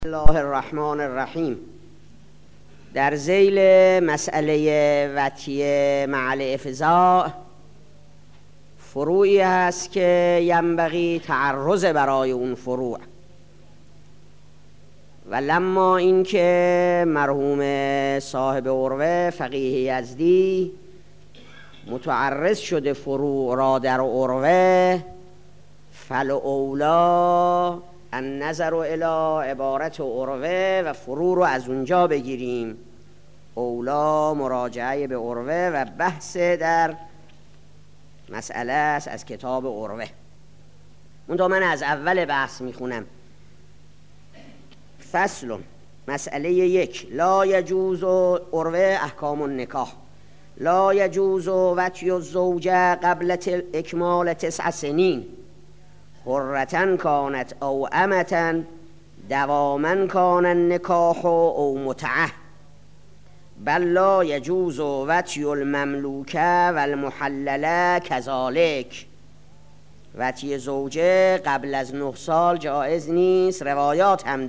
الله الرحمن الرحیم. در ذیل مسئله وطیه مع الافضاء فروعی هست که ینبغی تعرض برای اون فروع و لما این که مرحوم صاحب عروه فقیه یزدی متعرض شده فروع را در عروه، فالاولی النظر الی عبارت عروه و فروع رو از اونجا بگیریم. اولا مراجعه به عروه و بحث در مسئله است از کتاب عروه. منتها من از اول بحث میخونم. فصل مسئله 1 لا یجوز عروه احکام النکاح. لا یجوز وطی الزوجه قبل اکمال 9 سنین حرة کانت او امة دواما کان النکاح او متعه، بل لا یجوز وطی المملوکه و المحلله کذالک. وطی زوجه قبل از 9 سال جایز نیست. روایات هم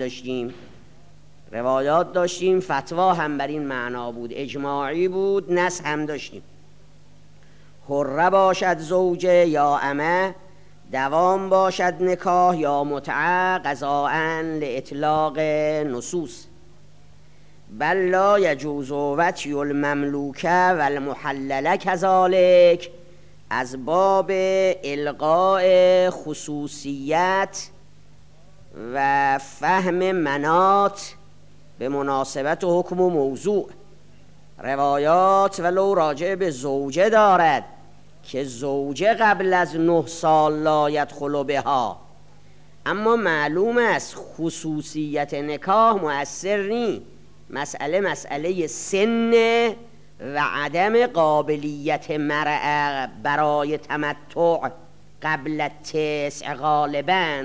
داشتیم، فتوا هم بر این معنا بود، اجماعی بود، نص هم داشتیم. حره باشد زوجه یا امه، دوام باشد نکاح یا متعه، قضاءً لاطلاق نصوص. بل لا یجوز وطی المملوکه و المحلله کذالک، از باب القاء خصوصیت و فهم مناط به مناسبت حکم و موضوع. روایات ولو راجع به زوجه دارد که زوجه قبل از 9 سال لا یدخل بها، اما معلوم است خصوصیت نکاح مؤثر نی. مسئله سن و عدم قابلیت مرأة برای تمتع قبل 9 غالباً.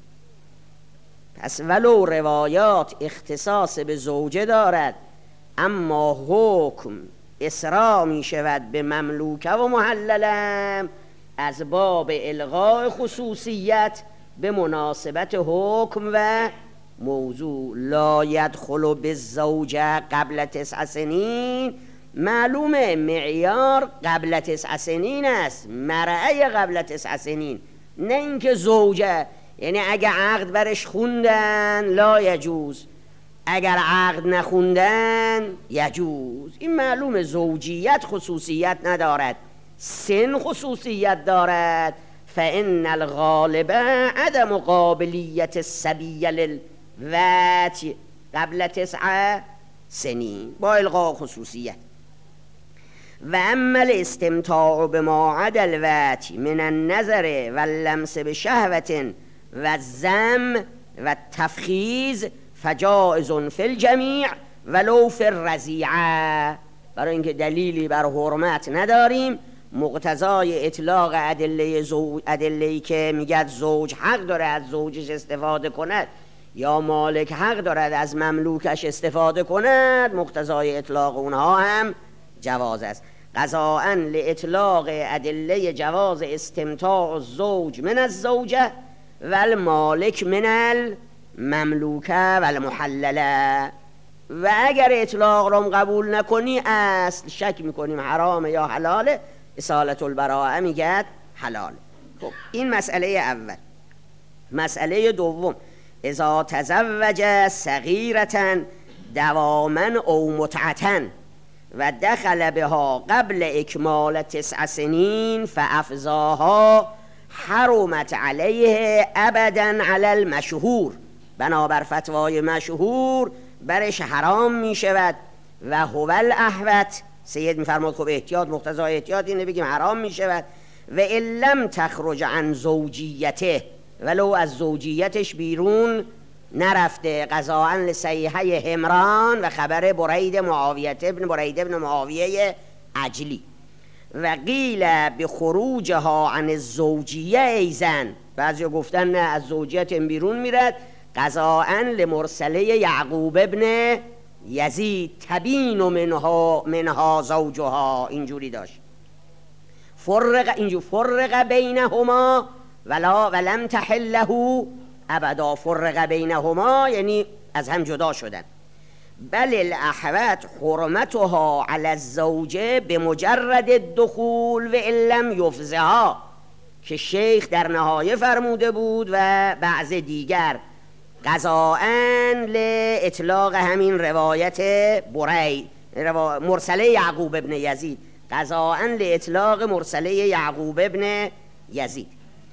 پس ولو روایات اختصاص به زوجه دارد، اما حکم اسراع می شود به مملوکه و محلله از باب الغاء خصوصیت به مناسبت حکم و موضوع. لا یدخل بالزوجه قبل 9 سنین، معلومه معیار قبل 9 سنین است، مرأة قبل 9 سنین، نه اینکه زوجه. یعنی اگه عقد برش خوندن لا یجوز، اگر عقد نخوندن یجوز. این معلوم زوجیت خصوصیت ندارد، سن خصوصیت دارد. فإن الغالب عدم قابلیت الصبی للوطی قبل 9 سنین با الغاء خصوصیت. و اما الاستمتاع بما عدا الوطی من النظر و اللمس بشهوة و الذم و التفخیذ فجائز فی الجمیع ولو فی الرضیعه. برای اینکه دلیلی بر حرمت نداریم، مقتضای اطلاق ادله‌ای که میگه زوج حق داره از زوجش استفاده کند یا مالک حق دارد از مملوکش استفاده کند، مقتضای اطلاق اونها هم جواز است. قضاءً لاطلاق ادله جواز استمتاع الزوج من الزوجه و المالک من المملوکه و المحلله. و اگر اطلاق رو قبول نکنی، اصل شک میکنیم حرامه یا حلاله، اصالت البراءه میگه حلال. خب این مسئله اول. مسئله دوم، اذا تزوج صغیرة دواما او متعة و دخل بها قبل اکمال 9 سنین فافضاها حرمت علیه ابدا علی المشهور. بنابر فتوای مشهور برش حرام می شود. و هو الاحوط، سید میفرماد خب احتیاط، مقتضای احتیاط اینه بگیم حرام می شود. و ان لم تخرج عن زوجیته، ولو از زوجیتش بیرون نرفته. قضاءً لصیحه همران و خبر برید ابن معاویه عجلی. و قیل بخروجها عن الزوجیه ایزن، بعضی گفتن نه از زوجیت بیرون میرد. قضاءً لمرسله یعقوب ابن یزید تبین منها زوجها، اینجوری داشت. فرق بینهما ولم تحل له ابدا. فرق بینهما یعنی از هم جدا شدن. بل الاحوت حرمتها علی الزوجه به مجرد الدخول و ان لم یفزها، که شیخ در نهایه فرموده بود و بعض دیگر قضاءً لاطلاق همین روایت برید مرسله یعقوب ابن یزید، قضاءً لاطلاق مرسله یعقوب ابن یزید.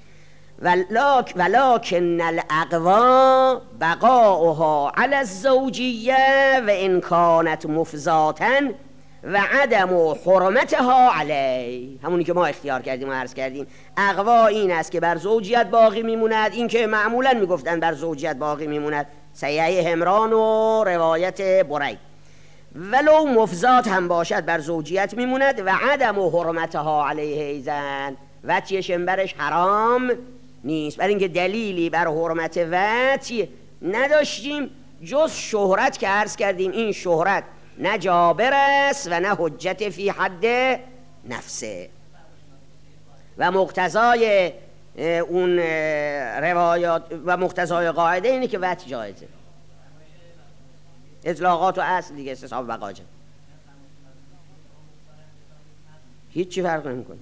ولکن الاقوا بقاؤها علی الزوجیه و ان کانت مفضاة و عدم حرمتها علی. همونی که ما اختیار کردیم و عرض کردیم، اقوا این است که بر زوجیت باقی میموند، این که معمولا میگفتن بر زوجیت باقی میموند، صحیح همران و روایت برید. ولو مفضات هم باشد بر زوجیت میموند و عدم حرمتها علیه ایزن، وطی شنبرش حرام نیست، برای اینکه دلیلی بر حرمت وطی نداشتیم جز شهرت که عرض کردیم. این شهرت نه جابر است و نه حجت فی حد نفسه و مقتضای اون روایات و مقتضای قاعده اینه که وطی جایزه. اطلاقات و اصل دیگه استصحاب بقاجه هیچی فرق نمیکنه.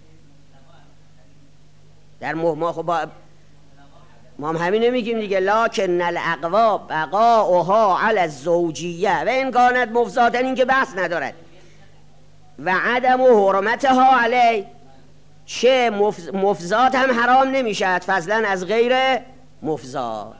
در ما خب ما هم همین نمیگیم دیگه، لکن الاقوا بقاؤها علی الزوجیه و ان کانت مفضاة، این که بحث ندارد، و عدم حرمتها علی، چه مفضات هم حرام نمیشد فضلا از غیر مفضات.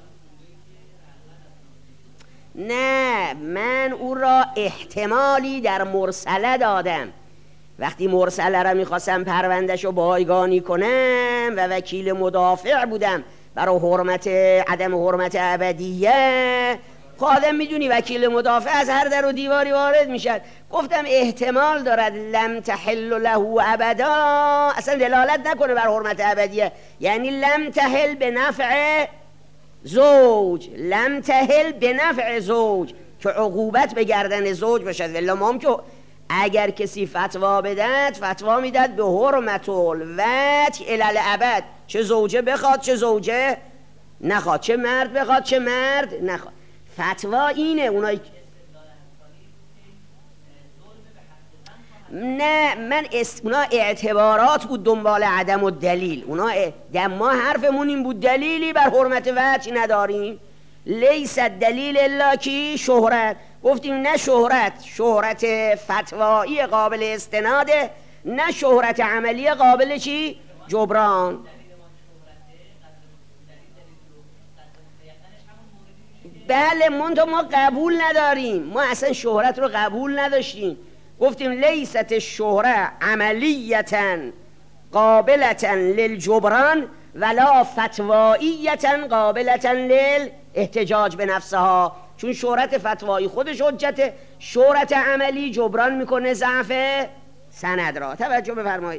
نه، من او را احتمالی در مرسله دادم. وقتی مرسله را میخواستم پروندهشو بایگانی کنم و وکیل مدافع بودم برای حرمت عدم حرمت ابدیه، خادم میدونی وکیل مدافع از هر در و دیواری وارد میشد، گفتم احتمال دارد لم تحل له ابدا، اصلا دلالت نکنه بر حرمت ابدیه، یعنی لم تحل به نفع زوج، لم تحل به نفع زوج، که عقوبت به گردن زوج باشد. ولی ما هم که اگر کسی فتوا بدد، فتوا میدد به حرمت الوطی الی الابد، چه زوجه بخواد چه زوجه نخواد، چه مرد بخواد چه مرد نخواد. فتوا اینه. اونایی نه، من اونا اعتبارات بود دنبال عدم و دلیل، اونا ما حرفمون این بود دلیلی بر حرمت وطی نداریم. لیس دلیل الا کی شهرت، گفتیم نه شهرت فتوایی قابل استناده، نه شهرت عملی قابل چی جبران. بله، منتها ما قبول نداریم، ما اصلا شهرت رو قبول نداشتیم. گفتیم لیست الشهره عملیتا قابلتا للجبران ولا فتواییتا قابلتا للاحتجاج به نفسها، چون شهرت فتوایی خودش حجت، شهرت عملی جبران میکنه ضعف سند را. توجه بفرمایید.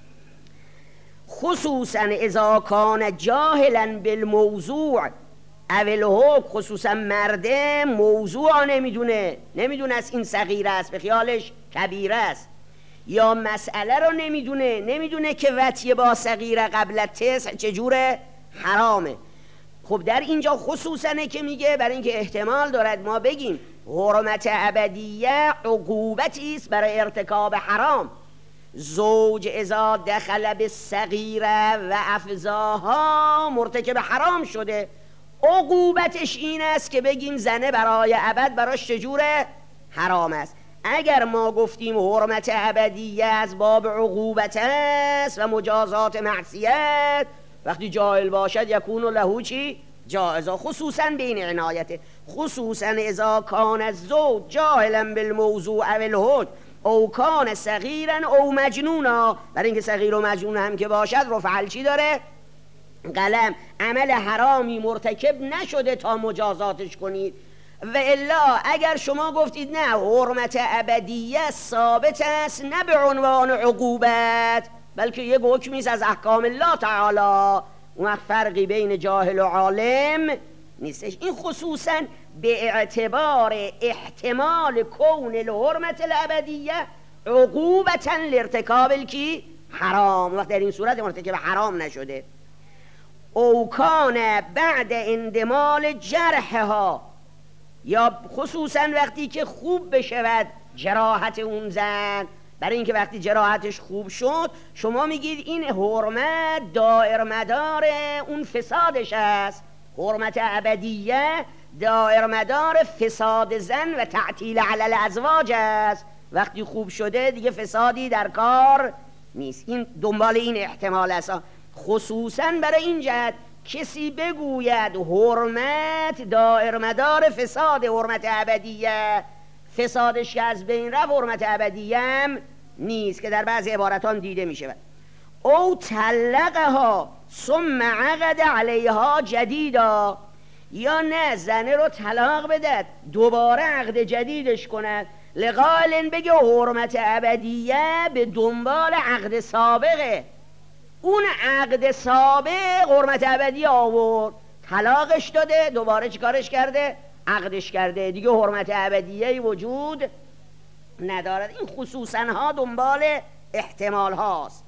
خصوصا اذا کان جاهلا بالموضوع اول حکم، خصوصا مرده موضوع نمیدونه است این صغیر است، به خیالش کبیره است، یا مسئله رو نمیدونه که وطیه با صغیره قبل تسع چجوره حرامه. خب در اینجا خصوصا که میگه برای اینکه احتمال دارد ما بگیم حرمت ابدیه عقوبتی است برای ارتکاب حرام. زوج اذا دخل بالصغیره و افزاها مرتکب حرام شده، عقوبتش این است که بگیم زنه برای ابد براش چجوره حرام است. اگر ما گفتیم حرمت ابدیه از باب عقوبت است و مجازات معصیت، وقتی جاهل باشد یکون له چی جائزه، خصوصا بین عنایته، خصوصا اذا کان الزوج جاهلا بالموضوع او الحکم او کان صغیرا او مجنونا. برای اینکه صغیر و مجنون هم که باشد رو فعل چی داره؟ قلم. عمل حرامی مرتکب نشده تا مجازاتش کنید. و الا اگر شما گفتید نه حرمت ابدیه ثابت است نه به عنوان عقوبت بلکه یک حکمی است از احکام الله تعالی، اون فرقی بین جاهل و عالم نیستش. این خصوصا به اعتبار احتمال کون الحرمت الابدیه عقوبتا لارتکاب کی حرام، وقت در این صورت مرتکب حرام نشده. او کان بعد اندمال جرحها، یا خصوصا وقتی که خوب بشود جراحت اون زن، برای اینکه وقتی جراحتش خوب شد شما میگید این حرمت دائر مدار اون فسادش است، حرمت ابدیه دائر مدار فساد زن و تعطیل علی الازواج است. وقتی خوب شده دیگه فسادی در کار نیست. این دنبال این احتمال است، خصوصا برای این جهت کسی بگوید حرمت دائر مدار فساد، حرمت ابدیه فسادش که از بین رفت حرمت ابدیه هم نیست که در بعضی عبارتان دیده می شود. او طلقها ثم عقد علیها جدیدا، یا نه زنه رو طلاق بدد دوباره عقد جدیدش کند، لقائل بگه حرمت ابدیه به دنبال عقد سابقه، اون عقد سابق حرمت ابدی آورد طلاقش داده دوباره چیکارش کرده؟ عقدش کرده، دیگه حرمت ابدیه وجود ندارد. این خصوصا ها دنبال احتمال هاست.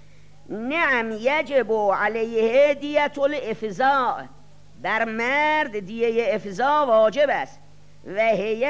نعم یجب علیه دیت الافضاء، در مرد دیه افضاء واجب است، و هی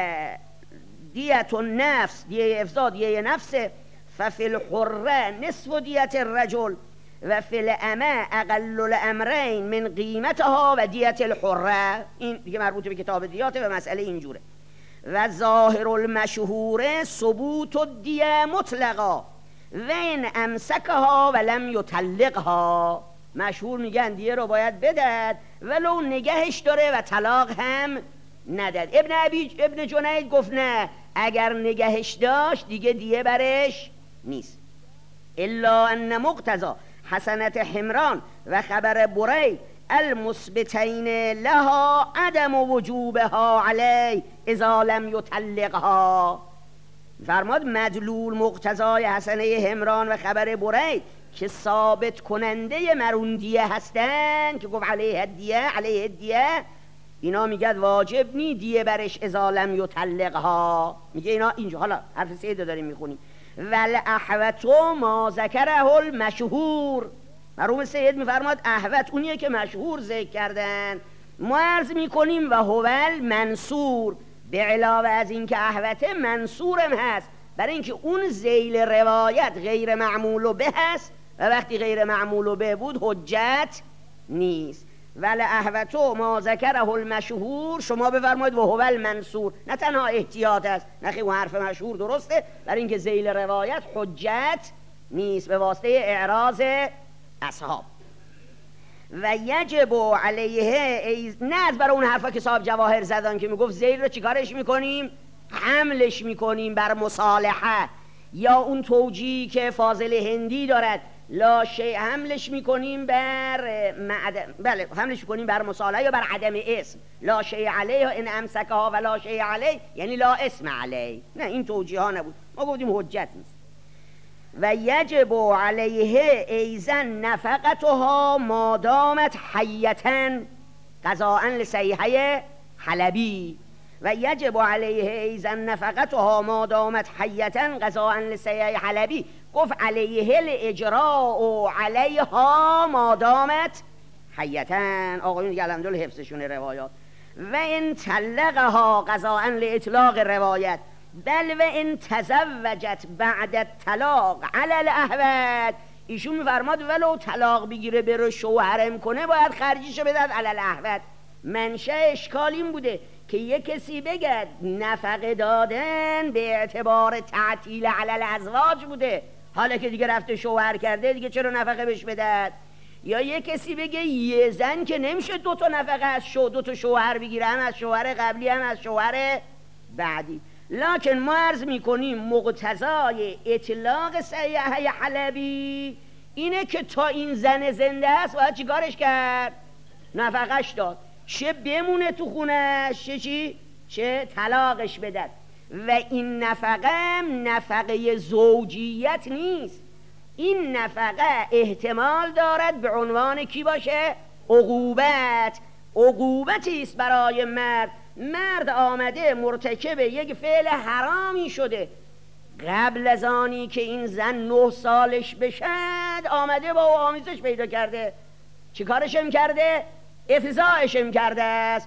دیت النفس، دیه افضاء دیه نفسه، ففی الحره نصف دیت الرجل و فی الامه اقل الامرین من قیمتها و دیت الحره. این دیگه مربوط به کتاب دیاته و مسئله اینجوره. و ظاهر المشهور ثبوت الدیه مطلقا و این امسکها و لم یطلقها، مشهور میگن دیه رو باید بدد ولو نگهش داره و طلاق هم ندد. ابن جنید گفت نه، اگر نگهش داشت دیگه دیه برش نیست. الا ان مقتضا حسنت حمران و خبر برید المثبتین لها عدم وجوبها علی اذا لم یطلقها. فرماد مدلول مقتضای حسنه حمران و خبر برید که ثابت کننده مروندیه هستن که گفت علیه الدیه، اینا میگه واجب نی دیه برش اذا لم یطلقها. میگه اینا اینجا، حالا حرف سید داریم میخونیم، ول احوت ما ذکره المشهور، مرحوم سید میفرماد احوت اونیه که مشهور ذکر کردن. ما عرض میکنیم و هول منصور، به علاوه از این که احوته منصورم هست، برای اینکه اون ذیل روایت غیر معمول به هست و وقتی غیر معمول به بود حجت نیست. ول احوتو ما ذکره المشهور، شما بفرمایید و هو المنصور، نه تنها احتیاط است، نخی اون حرف مشهور درسته برای اینکه ذیل روایت حجت نیست به واسطه اعراض اصحاب. و یجب علیه نه از برای اون حرفا که صاحب جواهر زدن که میگفت ذیل رو چیکارش میکنیم؟ حملش میکنیم بر مصالحه، یا اون توجیهی که فاضل هندی دارد لا شیء حملش میکنیم بر بله حملش میکنیم بر مصالحه یا بر عدم اسم، لا شیء علیه ان امسکها و لا شیء علیه یعنی لا اسم علیه. نه این توجیه ها نبود، ما گفتیم حجت نیست. و یجب علیه ایزن نفقتها ما دامت حیتن قضاء لصیحه حلبی، و یجب علیه ایزن نفقتها ما دامت حیتن قضاء لصیحه حلبی. گفت علیه الاجراء علیها ما دامت حیتن. آقایون دیگه الحمدلله حفظشون روایات. و ان طلقها قضاء لاطلاق روایت، بل و ان تزوجت بعد الطلاق علی الاحوت، ایشون میفرماد ولو طلاق بگیره بره شوهرم کنه باید خرجیشو بدهد علی الاحوت. منشأ اشکال این بوده که یک کسی بگه نفقه دادن به اعتبار تعطیل علی الازواج بوده، حالا که دیگه رفته شوهر کرده دیگه چرا نفقه بهش بدهد. یا یک کسی بگه یه زن که نمیشه دو تا نفقه از دو تا شوهر بگیره، هم از شوهر قبلی هم از شوهر بعدی. لکن ما عرض میکنیم مقتضای اطلاق صیحه حلبی اینه که تا این زن زنده است باید چیکارش کرد؟ نفقش داد، چه بمونه تو خونش چه طلاقش بدد. و این نفقه نفقه زوجیت نیست، این نفقه احتمال دارد به عنوان کی باشه؟ عقوبتی است برای مرد آمده مرتکب یک فعل حرامی شده، قبل از آنی که این زن 9 سالش بشد آمده با او آمیزش پیدا کرده، چی کارشم کرده؟ افضاعشم کرده است.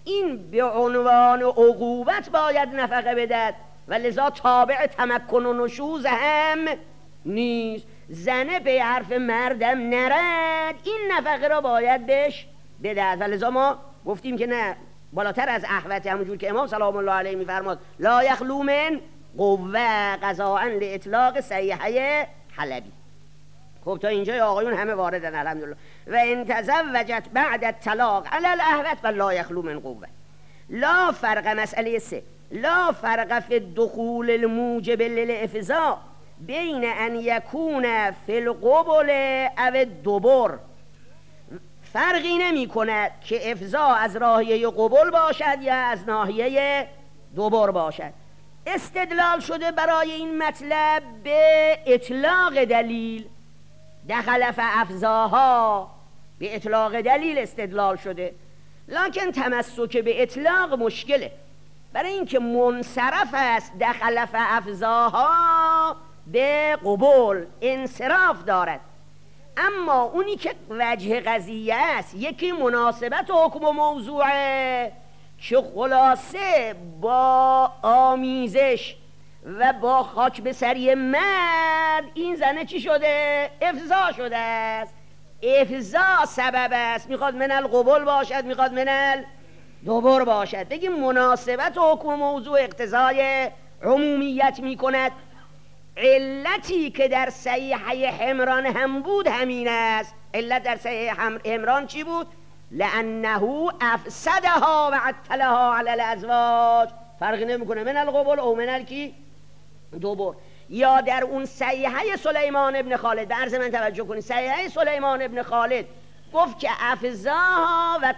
این به عنوان عقوبت باید نفقه بدهد و لذا تابع تمکن و نشوز هم نیست. زنه به حرف مردم نرد، این نفقه را باید بهش بدهد و لذا ما گفتیم که نه، بالاتر از احوط، همونجور که امام سلام الله علیه میفرماد لا یخلو من قوه قضاء لاطلاق صیحه حلبی. خب تا اینجا آقایون همه واردن الحمدلله. و ان تزوجت بعد الطلاق علی الاحوط و لا یخلو من قوه. لا فرق، مسئله 3، لا فرق فی الدخول الموجب للافضاء بین ان یکون فی القبل او الدبر. فرقی نمی کند که افضا از ناحیه قبل باشد یا از ناحیه دبر باشد. استدلال شده برای این مطلب به اطلاق دلیل، دخل فافضاها، به اطلاق دلیل استدلال شده. لکن تمسک به اطلاق مشکله، برای اینکه منصرف است دخل فافضاها به قبول، انصراف دارد. اما اونی که وجه قضیه است، یکی مناسبت حکم و موضوعه که خلاصه با آمیزش و با خاک به سری مرد این زنه چی شده؟ افضا شده است. افضا سبب است، میخواد من القبول باشد، میخواد من الدبر باشد. بگیم مناسبت حکم و موضوع اقتضای عمومیت میکند. علتی که در صحیحه حمران هم بود همین است. علت در صحیحه حمران چی بود؟ لانه افسدها و عطلها علی الازواج. فرقی نمیکنه من القبول او من الکی دبر. یا در اون صحیحه سلیمان ابن خالد، به عرض من توجه کنید، صحیحه سلیمان ابن خالد گفت که افزاها و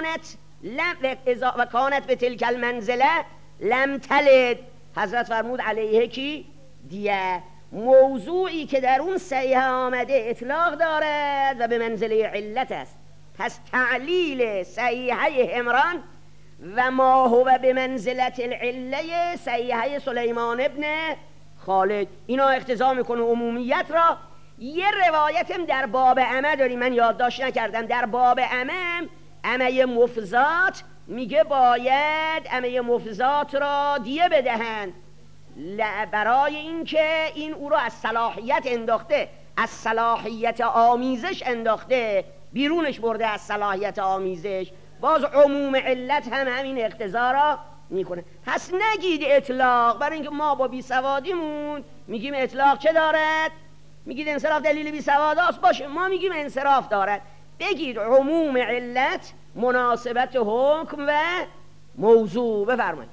کانت به تلک المنزله لم تلد. حضرت فرمود علیه کی؟ دیه. موضوعی که در اون صحیحه آمده اطلاق دارد و به منزله علت است. پس تعلیل صحیحه حمران و ما هو به منزلت العله صحیحه سلیمان ابن خالد اینا اقتضا میکنه عمومیت را. یه روایتم در باب عمه داریم، من یادداشت نکردم، در باب عمه مفضات میگه باید عمه مفضات را دیه بدهند برای اینکه این او را از صلاحیت انداخته، از صلاحیت آمیزش انداخته، بیرونش برده از صلاحیت آمیزش. باز عموم علت هم همین اقتضا را میکنه. پس نگید اطلاق، برای اینکه ما با بیسوادیمون میگیم اطلاق چه دارد؟ میگید انصراف دلیل بیسواداست، باشه ما میگیم انصراف دارد. بگید عموم علت، مناسبت حکم و موضوع. بفرمایید.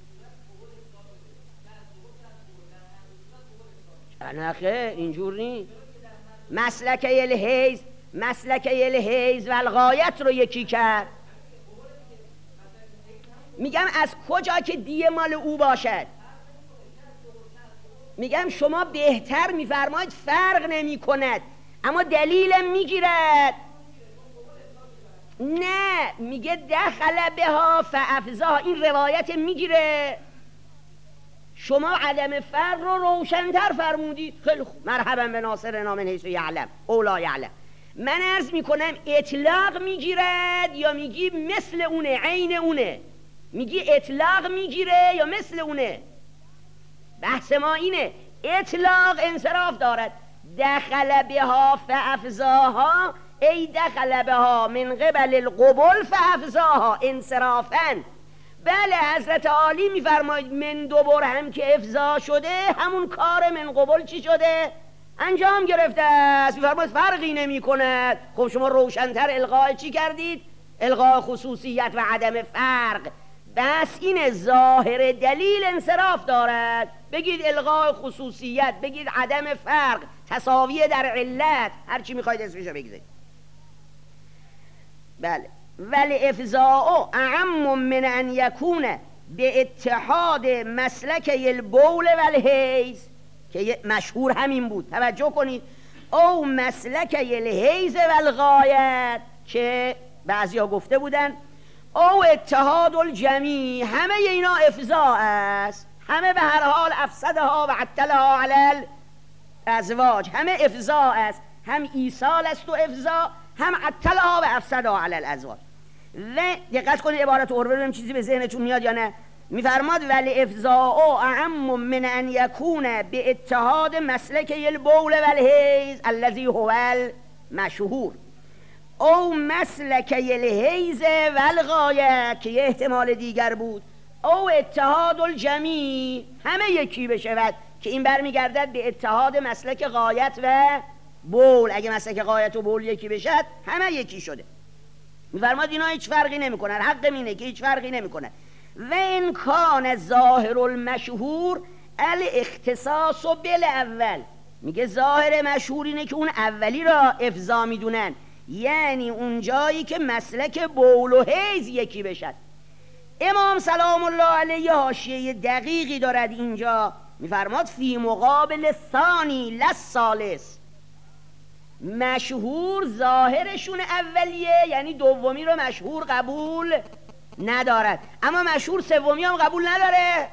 نخه اینجور نی. مسلکه الحیز و الغایت رو یکی کرد. میگم از کجا که دیه مال او باشد. میگم شما بهتر میفرمایید فرق نمی کند، اما دلیلم میگیرد. نه، میگه دخل بها فافزاها، این روایت میگیره. شما عدم فرق رو روشن‌تر فرمودید. خیلی خوب، مرحبا به ناصر نام حیث یعلم او لا یعلم. من عرض میکنم اطلاق میگیرد یا میگی مثل اونه، عین اونه؟ میگی اطلاق میگیره یا مثل اونه؟ بحث ما اینه. اطلاق انصراف دارد. دخل بها فافزاها ای دخل بها من قبل القبول فافزاها انصرافا. بله، حضرت عالی میفرماید من دبر هم که افضا شده، همون کار من قبول چی شده؟ انجام گرفته است. میفرماید فرقی نمی کند. خب شما روشن‌تر الغای چی کردید؟ الغای خصوصیت و عدم فرق. بس این ظاهر دلیل انصراف دارد. بگید الغای خصوصیت، بگید عدم فرق، تساوی در علت، هر چی میخواید اسمشو بگذارید. بله. ولی افضاء اعم من ان یکون به اتحاد مسلک البول و الحیز، که مشهور همین بود. توجه کنید. او مسلک الحیز و الغایت، که بعضی ها گفته بودن او اتحاد الجمیع، همه اینا افضاء است. همه به هر حال افسدها و عطلها علی الازواج، همه افضاء است. هم ایصال است و افضاء، هم عطلها و افسدها علی الازواج. و دقت کنید عبارت عروه ببینیم چیزی به ذهنتون میاد یا نه. میفرماد ولی افضاء اعم من ان یکون به اتحاد مسلک البول و الحیض الذی هو المشهور او مسلک الحیض و الغایه که یه احتمال دیگر بود، او اتحاد الجمیع همه یکی بشود که این برمیگردد به اتحاد مسلک غایت و بول. اگه مسلک غایت و بول یکی بشد همه یکی شده. میفرماد اینا هیچ فرقی نمیکنن، حق اینه که هیچ فرقی نمیکنه. و این کان ظاهر المشهور الاختصاص بالاول، میگه ظاهر مشهور اینه که اون اولی را افضا میدونن، یعنی اون جایی که مسلک بول و حیض یکی بشد. امام سلام الله علیه حاشیه دقیقی دارد اینجا، میفرماد فی مقابل ثانی للثالث، مشهور ظاهرشون اولیه یعنی دومی رو مشهور قبول ندارد، اما مشهور سومی هم قبول نداره.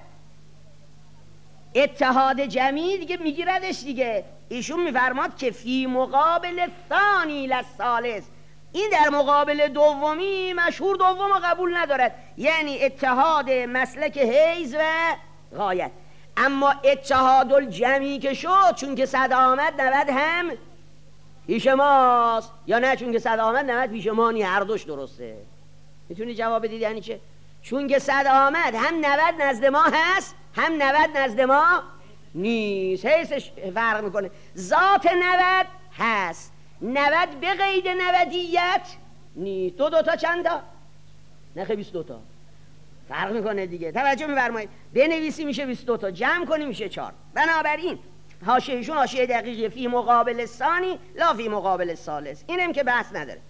اتحاد جمعی دیگه میگیردش دیگه. ایشون میفرماد که فی مقابل ثانی للثالث، این در مقابل دومی مشهور دوم رو قبول ندارد، یعنی اتحاد مسلک حیض و غایت. اما اتحاد الجمعی که شد چون که صد آمد 90 هم پیش ماست، یا نه چون که صد آمد 90 پیش ما نی، هر دوش درسته. میتونی جواب بدید یعنی چه؟ چون که صد آمد هم 90 نزد ما هست هم 90 نزد ما نیست، حیثش فرق میکنه. ذات 90 هست، 90 به قید نودیت نیست. دو تا چند تا؟ نخه 22 تا، فرق میکنه دیگه. توجه میفرمایید، بنویسی میشه 22 تا، جمع کنی میشه 4. بنابراین حاشیه‌شون حاشیه دقیقی فی مقابل ثانی لا فی مقابل ثالث، اینم که بحث نداره.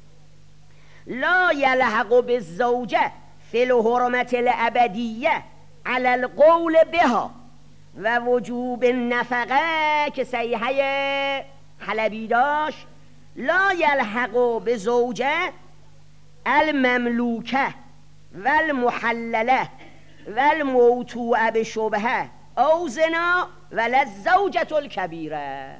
لا یلحق بالزوجه فی الحرمت الابدیه علی القول بها و وجوب النفقه که صحیحه حلبی داشت. لا یلحق بزوجه المملوکه و المحلله و الموتوعه بشبهه او زنا ولا الزوجة الکبیره.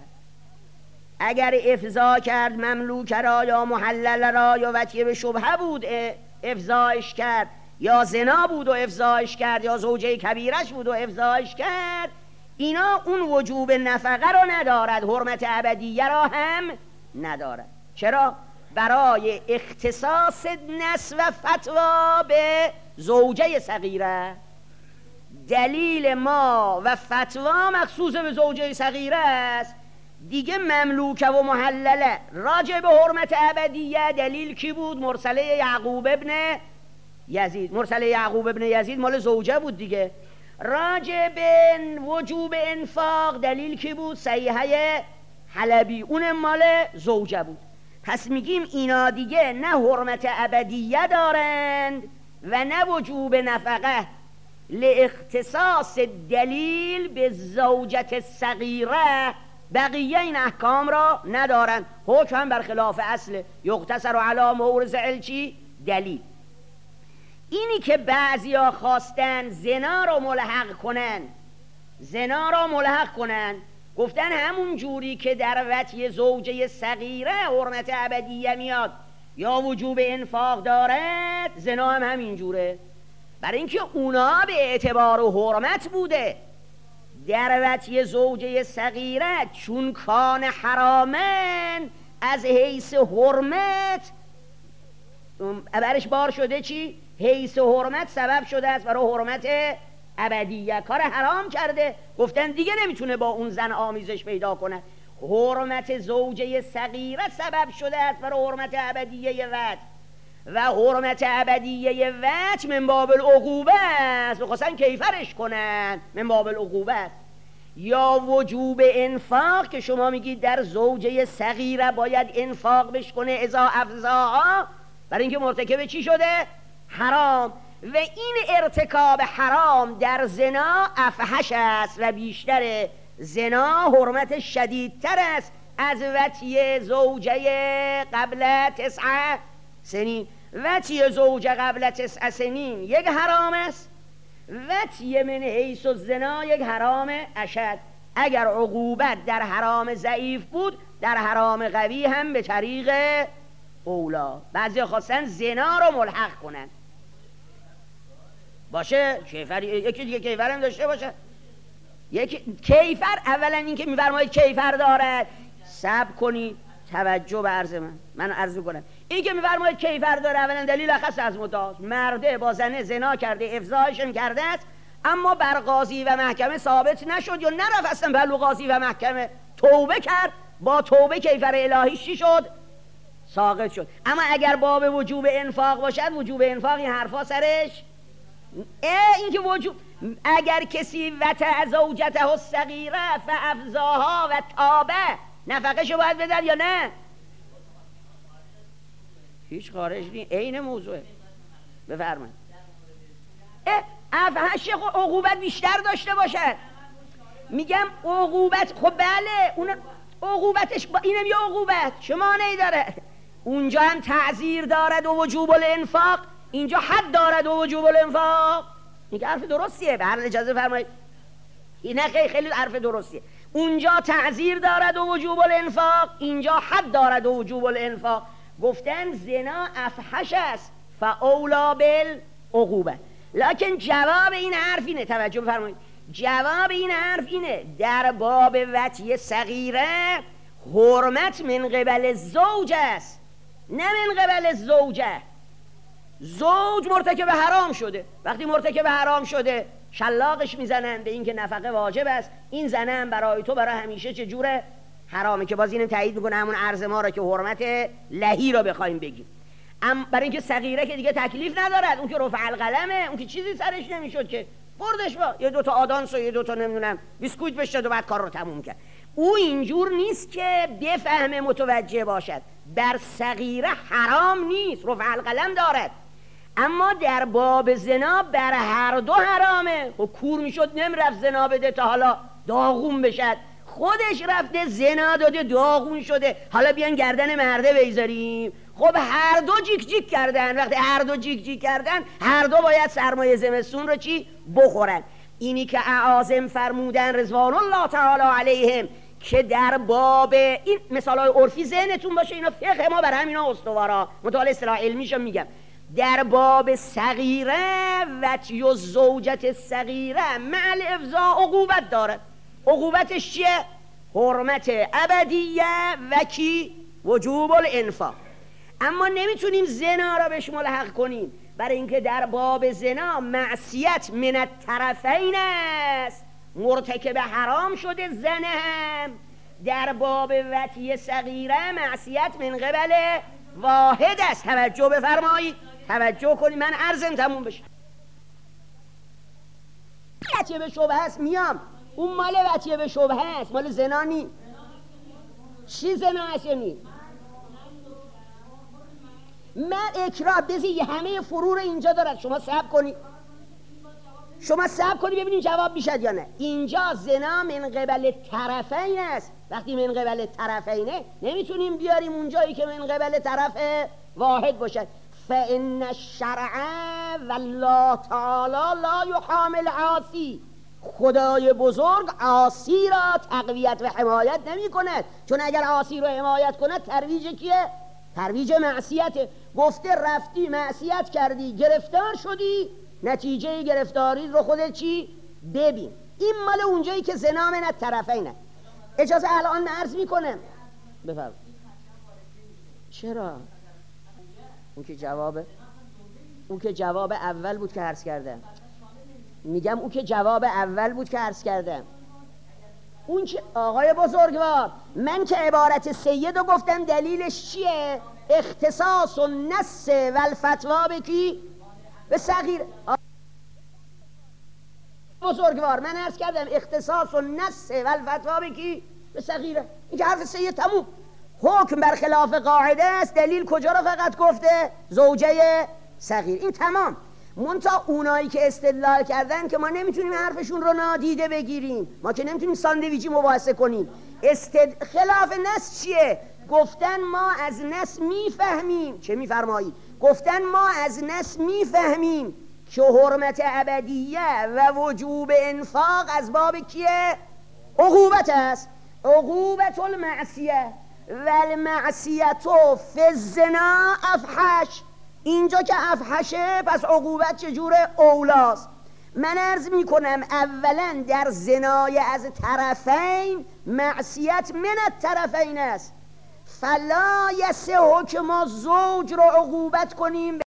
اگر افضا کرد مملوک را یا محلل را یا وطیه به شبهه بود افضاش کرد، یا زنا بود و افضاش کرد، یا زوجه کبیرش بود و افضاش کرد، اینا اون وجوب نفقه را ندارد، حرمت ابدیه را هم ندارد. چرا؟ برای اختصاص نص و فتوا به زوجه صغیره. دلیل ما و فتوا مخصوص به زوجه صغیره است دیگه. مملوکه و محلله راجع به حرمت ابدیه دلیل کی بود؟ مرسله یعقوب ابن یزید. مرسله یعقوب ابن یزید مال زوجه بود دیگه. راجع به وجوب انفاق دلیل کی بود؟ صحیحه حلبی، اون مال زوجه بود. پس میگیم اینا دیگه نه حرمت ابدیه دارند و نه وجوب نفقه، لاختصاص دلیل به زوجت صغیره بقیه این احکام را ندارند. حکم هم برخلاف اصل یقتصر علی مورث الچی دلیل. اینی که بعضیا خواستن زنا را ملحق کنن، زنا را ملحق کنن، گفتن همون جوری که در وطی زوجه صغیره حرمت ابدیه میاد یا وجوب انفاق دارد، زنا هم همین جوره. برای اینکه اونا به اعتبار حرمت بوده. در وطی زوجه صغیره چون کان حرامن از حیث حرمت برش بار شده چی؟ حیث حرمت سبب شده است برای حرمت ابدیه. کار حرام کرده، گفتن دیگه نمیتونه با اون زن آمیزش پیدا کنه. حرمت زوجه صغیره سبب شده است برای حرمت ابدیه وطی، و حرمت ابدیه وطی من باب العقوبه است، بخواستن کیفرش کنن، من باب العقوبه است. یا وجوب انفاق که شما میگید در زوجه صغیره باید انفاق بشکنه ازا افزاها، برای اینکه مرتکب چی شده؟ حرام. و این ارتکاب حرام در زنا افحش است و بیشتر. زنا حرمت شدیدتر است از وطی زوجه قبل 9 سنین. وطی زوجه قبل 9 سنین یک حرام است، وطی من حیث الزنا یک حرام اشد. اگر عقوبت در حرام ضعیف بود، در حرام قوی هم به طریق اولا. بعضی خواستن زنا رو ملحق کنن. باشه کیفر، یکی دیگه کیفر هم داشته باشه. یکی کیفر، اولا این که میفرمایید کیفر دارد، صبر کنید توجه به عرض من عرض کنم. این که میفرمایید کیفر داره، اولا دلیل اخص از مدعاست. مرده با زنه زنا کرده، افضاحشم کرده است، اما بر قاضی و محکمه ثابت نشد یا نرفت اصلا پلو قاضی و محکمه، توبه کرد، با توبه کیفر الهی چی شد؟ ساقط شد. اما اگر باب وجوب انفاق باشد، وجوب انفاق این حرفا سرش این که وجوب، اگر کسی وطع زوجته الصغیره فافزاها و تابه، نفقهشو باید بدن یا نه؟ هیچ خارج نیست، عین موضوعه. بفرمایید. افحش عقوبت بیشتر داشته باشد. میگم عقوبت، خب بله اون عقوبتش با اینم یه عقوبت شما نداره. اونجا هم تعزیر دارد و وجوب الانفاق، اینجا حد دارد و وجوب الانفاق. این حرف درستیه، به هر اجازه فرمایید. این خیلی حرف درستیه. اونجا تعزیر دارد و وجوب الانفاق، اینجا حد دارد و وجوب الانفاق. گفتن زنا افحش است فاولا بالعقوبه. لکن جواب این حرف اینه، توجه بفرمایید، جواب این حرف اینه در باب وطی صغیره حرمت من قبل زوج است، نه من قبل زوجه. زوج مرتکب حرام شده، وقتی مرتکب حرام شده شلاقش میزنن به این که نفقه واجب است، این زنه هم برای تو برای همیشه چجوره؟ حرامه. که باز اینم تایید میکنه همون عرض ما را که حرمت لهی را بخوایم بگیم. برای اینکه صغیره که دیگه تکلیف ندارد، اون که رفع القلمه، اون که چیزی سرش نمیشد که بردش با یه دوتا آدانس و یه دوتا نمیدونم بیسکویت بشتد و بعد کار رو تموم کرد. او اینجور نیست که بفهم متوجه باشد. در صغیره حرام نیست، رفع القلم دارد، اما در باب زنا بر هر دو حرامه. و کور میشد نمیرفت زنا بده تا حالا داغون بشد، خودش رفته زنا داده داغون شده، حالا بیان گردن مرده بیزاریم. خب هر دو جیک جیک کردن، وقتی هر دو جیک جیک کردن هر دو باید سرمایه زمستون رو چی؟ بخورن. اینی که اعاظم فرمودن رضوان الله تعالی علیهم که در باب این مثالای عرفی ذهنتون باشه، اینا فقه ما بر همینا استوارا، مطالعه اصطلاح علمیشو میگم. در باب صغیره وطی و زوجت صغیره مع الافضاء عقوبت داره. عقوبتش چیه؟ حرمت ابدیه و کی؟ وجوب الانفاق. اما نمیتونیم زنا را بهش ملحق کنیم، برای اینکه در باب زنا معصیت من الطرفین است، مرتکب حرام شده زنه هم. در باب وطی صغیره معصیت من قبل واحد است. توجه بفرمایید، توجه کنید، من عرضم تموم بشه. وطیه به شبهه است، میام اون مال وطیه به شبهه است، مال زنا نی. چی زنا است یا نی؟ من اکراه بزی همه فرور اینجا دارد، شما صبر کنید، شما صبر کنید ببینید جواب میشد یا نه. اینجا زنا من قبل طرفین است. وقتی من قبل طرفینه نمیتونیم بیاریم اونجایی که من قبل طرف واحد باشد. فان الشرع والله تعالی لا یحامل عاصی، خدای بزرگ عاصی را تقویت و حمایت نمی کند، چون اگر عاصی را حمایت کند ترویج کیه؟ ترویج معصیته. گفته رفتی معصیت کردی گرفتار شدی، نتیجه گرفتاری رو خودت چی؟ ببین. این مال اونجایی که زنا من الطرفینه. اجازه الان من عرض میکنم. بفرم. چرا؟ اون که جواب اول بود که عرض کردم. میگم اون که جواب اول بود که عرض کردم. اون که آقای بزرگوار، من که عبارت سید رو گفتم دلیلش چیه؟ اختصاص و نص و الفتوا به کی؟ به صغیر. بزرگوار من عرض کردم اختصاص و نص و الفتوا به کی؟ به صغیره. این که حرف سید تموم. حکم برخلاف قاعده است، دلیل کجا رو فقط گفته؟ زوجه صغیر. این تمام. منتها اونایی که استدلال کردن که ما نمیتونیم حرفشون رو نادیده بگیریم، ما که نمیتونیم ساندویچی مباحثه کنیم. خلاف نص چیه؟ گفتن ما از نص میفهمیم. چه میفرمایید؟ گفتن ما از نص میفهمیم که حرمت ابدیه و وجوب انفاق از باب کیه؟ عقوبت است. عقوبت المعصیه. والمعصیت فی الزنا افحش. اینجا که افحشه پس عقوبت چجوره؟ اولاست. من عرض می کنم اولا در زنای از طرفین معصیت من الطرفین است، فلا یصح که ما زوج رو عقوبت کنیم